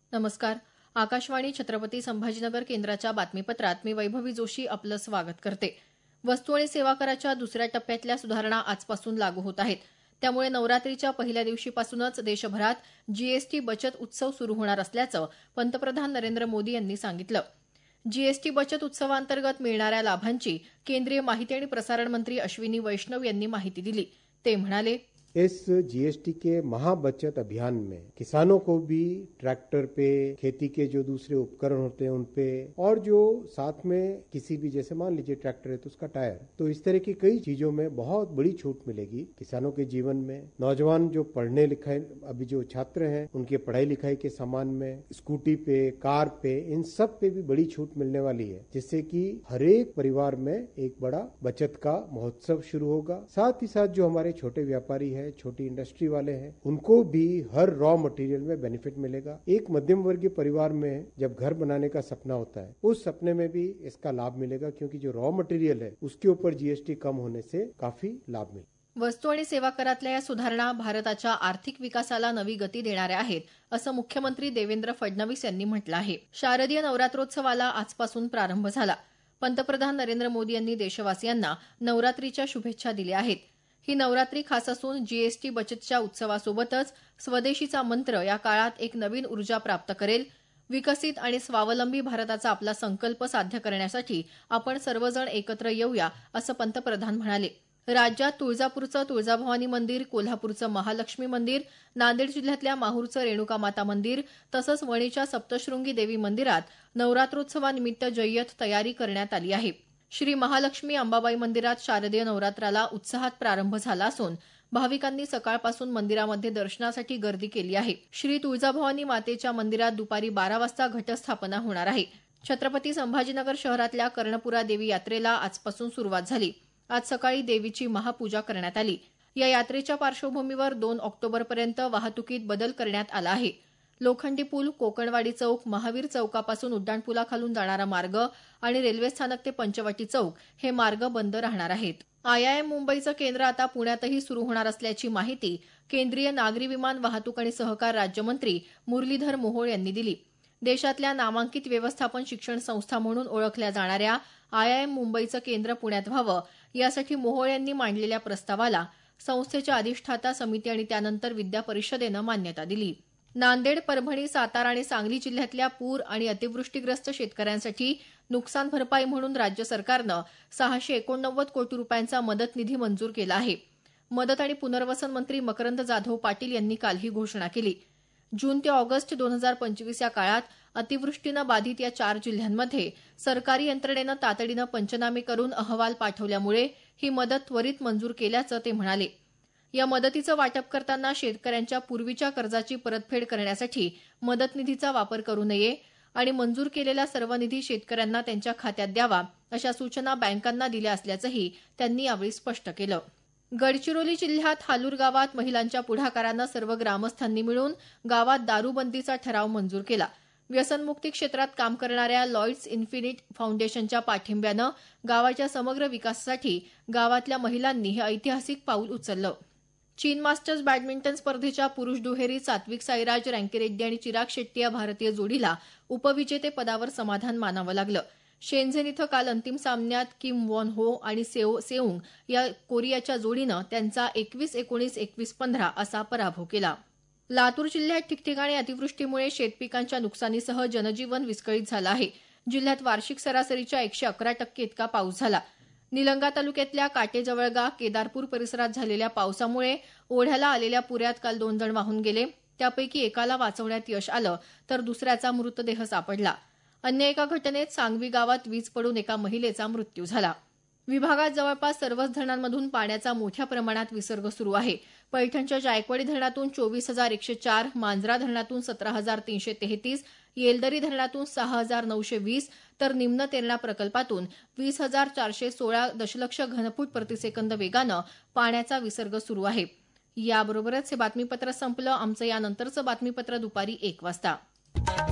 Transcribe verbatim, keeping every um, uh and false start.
नमस्कार. आकाशवाणी छत्रपती संभाजीनगर केंद्राच्या बातमीपत्रात मी वैभवी जोशी आपलं स्वागत करते. वस्तू आणि सेवा कराच्या दुसऱ्या टप्प्यातल्या सुधारणा आजपासून लागू होत आहेत. त्यामुळे नवरात्रीच्या पहिल्या दिवशीपासूनच देशभरात जीएसटी बचत उत्सव सुरू होणार असल्याचं पंतप्रधान नरेंद्र मोदी यांनी सांगितलं. जीएसटी बचत उत्सवाअंतर्गत मिळणाऱ्या लाभांची केंद्रीय माहिती आणि प्रसारण मंत्री अश्विनी वैष्णव यांनी माहिती दिली. ते म्हणाले, इस जीएसटी के महाबचत अभियान में किसानों को भी ट्रैक्टर पे, खेती के जो दूसरे उपकरण होते हैं उन पे, और जो साथ में किसी भी, जैसे मान लीजिए ट्रैक्टर है तो उसका टायर, तो इस तरह की कई चीजों में बहुत बड़ी छूट मिलेगी किसानों के जीवन में. नौजवान जो पढ़ने लिखाई, अभी जो छात्र हैं उनके पढ़ाई लिखाई के सामान में, स्कूटी पे, कार पे, इन सब पे भी बड़ी छूट मिलने वाली है, जिससे कि हर एक परिवार में एक बड़ा बचत का महोत्सव शुरू होगा. साथ ही साथ जो हमारे छोटे व्यापारी है, छोटी इंडस्ट्री वाले हैं, उनको भी हर रॉ मटेरियल में बेनिफिट मिलेगा. एक मध्यम वर्गीय परिवार में जब घर बनाने का सपना होता है, उस सपने में भी इसका लाभ मिलेगा, क्योंकि जो रॉ मटेरियल है उसके ऊपर जीएसटी कम होने से काफी लाभ मिलेगा. वस्तू आणि सेवा करातल्या या सुधारणा भारताच्या आर्थिक विकासाला नवी गती देणाऱ्या आहेत, असं मुख्यमंत्री देवेंद्र फडणवीस यांनी म्हटलं आहे. शारदीय नवरात्रोत्सवाला आजपासून प्रारंभ झाला. पंतप्रधान नरेंद्र मोदी यांनी देशवासियांना नवरात्रीच्या शुभेच्छा दिल्या आहेत. ही नवरात्री खास असून जीएसटी बचतच्या उत्सवासोबतच स्वदेशीचा मंत्र या काळात एक नवीन ऊर्जा प्राप्त करेल. विकसित आणि स्वावलंबी भारताचा आपला संकल्प साध्य करण्यासाठी आपण सर्वजण एकत्र येऊया, असं पंतप्रधान म्हणाले. राज्यात तुळजापूरचं तुळजाभवानी मंदिर, कोल्हापूरचं महालक्ष्मी मंदिर, नांदेड जिल्ह्यातल्या माहूरचं रेणुकामाता मंदिर तसंच वणीच्या सप्तशृंगी देवी मंदिरात नवरात्रोत्सवानिमित्त जय्यत तयारी करण्यात आली आहे. श्री महालक्ष्मी अंबाबाई मंदिरात शारदीय नवरात्राला उत्साहात प्रारंभ झाला असून भाविकांनी सकाळपासून मंदिरामध्ये दर्शनासाठी गर्दी केली आहे. श्री तुळजाभवानी मातेच्या मंदिरात दुपारी बारा वाजता घटस्थापना होणार आहे. छत्रपती संभाजीनगर शहरातल्या कर्णपुरा देवी यात्रेला आजपासून सुरुवात झाली. आज सकाळी देवीची महापूजा करण्यात आली. या यात्रेच्या पार्श्वभूमीवर दोन ऑक्टोबरपर्यंत वाहतुकीत बदल करण्यात आला आहे. लोखंडी पूल, कोकणवाडी चौक, महावीर चौकापासून उड्डाणपुलाखालून जाणारा मार्ग आणि रेल्वे स्थानक ते पंचवटी चौक हे मार्ग बंद राहणार आहेत. आयआयएम मुंबईचं केंद्र आता पुण्यातही सुरू होणार असल्याची माहिती केंद्रीय नागरी विमान वाहतूक आणि सहकार राज्यमंत्री मुरलीधर मोहोळ यांनी दिली. देशातल्या नामांकित व्यवस्थापन शिक्षण संस्था म्हणून ओळखल्या जाणाऱ्या आयआयएम मुंबईचं केंद्र पुण्यात व्हावं, यासाठी मोहोळ यांनी मांडलेल्या प्रस्तावाला संस्थेच्या अधिष्ठाता समिती आणि त्यानंतर विद्या परिषदेनं मान्यता दिली. नांदेड, परभणी, सातारा आणि सांगली जिल्ह्यातल्या पूर आणि अतिवृष्टीग्रस्त शेतकऱ्यांसाठी नुकसान भरपाई म्हणून राज्य सरकारनं सहाशे एकोणनव्वद कोटी रुपयांचा मदत निधी मंजूर केला आहे. मदत आणि पुनर्वसन मंत्री मकरंद जाधव पाटील यांनी काल ही घोषणा केली. जून ते ऑगस्ट दोन हजार पंचवीस या काळात अतिवृष्टीनं बाधित या चार जिल्ह्यांमध्ये सरकारी यंत्रणेनं तातडीनं पंचनामे करून अहवाल पाठवल्यामुळे ही मदत त्वरित मंजूर केल्याचं ते म्हणाले. या मदतीचं वाटप करताना शेतकऱ्यांच्या पूर्वीच्या कर्जाची परतफेड करण्यासाठी मदत निधीचा वापर करू नये आणि मंजूर केलेला सर्व निधी शेतकऱ्यांना त्यांच्या खात्यात द्यावा, अशा सूचना बँकांना दिल्या असल्याचंही त्यांनी यावेळी स्पष्ट केलं. गडचिरोली जिल्ह्यात हालूर गावात महिलांच्या पुढाकारानं सर्व ग्रामस्थांनी मिळून गावात दारूबंदीचा ठराव मंजूर केला. व्यसनमुक्ती क्षेत्रात काम करणाऱ्या लॉयड्स इन्फिनिट फाउंडेशनच्या पाठिंब्यानं गावाच्या समग्र विकासासाठी गावातल्या महिलांनी हे ऐतिहासिक पाऊल उचललं. चीन मास्टर्स बॅडमिंटन स्पर्धेच्या पुरुष दुहेरीत सात्विक साईराज, रँकीरेड्डी आणि चिराग शेट्टी या भारतीय जोडीला उपविजेतेपदावर समाधान मानावं लागलं. शेनझेन इथं काल अंतिम सामन्यात किम वॉन हो आणि सेओ सेऊंग या कोरियाच्या जोडीनं त्यांचा एकवीस एकोणीस, एकवीस पंधरा असा पराभव केला. लातूर जिल्ह्यात ठिकठिकाणी अतिवृष्टीमुळे शेतपिकांच्या नुकसानीसह जनजीवन विस्कळीत झालं आहे. जिल्ह्यात वार्षिक सरासरीच्या एकशे अकरा टक्के इतका पाऊस झाला. निलंगा तालुक्यातल्या काटेजवळगा, केदारपूर परिसरात झालेल्या पावसामुळे ओढ्याला आलेल्या पुरात काल दोन जण वाहून गेले. त्यापैकी एकाला वाचवण्यात यश आलं तर दुसऱ्याचा मृतदेह सापडला. अन्य एका घटनेत सांगवी गावात वीज पडून एका महिलेचा मृत्यू झाला. विभागात जवळपास सर्वच धरणांमधून पाण्याचा मोठ्या प्रमाणात विसर्ग सुरू आहे. पैठणच्या जायकवाडी धरणातून चोवीस हजार एकशे चार, मांजरा धरणातून सतरा हजार तीनशे तेहतीस, येलदरी धरणातून सहा हजार नऊशे वीस तर निम्न तेरणा प्रकल्पातून वीस हजार चारशे सोळा दशलक्ष घनफूट प्रतिसेकंद वेगानं पाण्याचा विसर्ग सुरू आहे. याबरोबरच हे बातमीपत्र संपलं. आमचं यानंतरचं बातमीपत्र दुपारी एक वाजता.